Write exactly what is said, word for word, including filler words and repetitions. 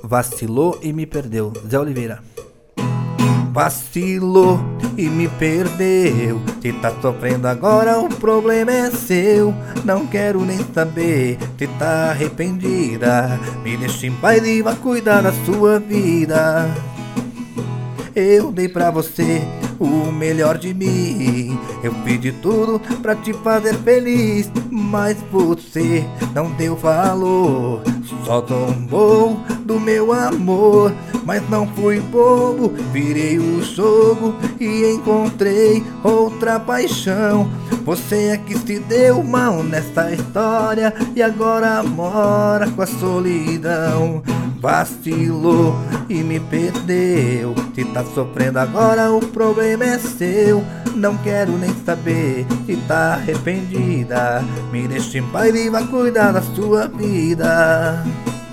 Vacilou e me perdeu. Zé Oliveira. Vacilou e me perdeu. Se tá sofrendo agora, o problema é seu. Não quero nem saber se tá arrependida. Me deixa em paz e vá cuidar da sua vida. Eu dei pra você o melhor de mim. Eu pedi tudo pra te fazer feliz, mas você não deu valor. Só zombou do meu amor, mas não fui bobo. Virei o jogo e encontrei outra paixão. Você é que se deu mal nessa história e agora mora com a solidão. Vacilou e me perdeu. Se tá sofrendo agora, o problema é seu. Não quero nem saber se tá arrependida. Me deixa em paz e vá cuidar da sua vida.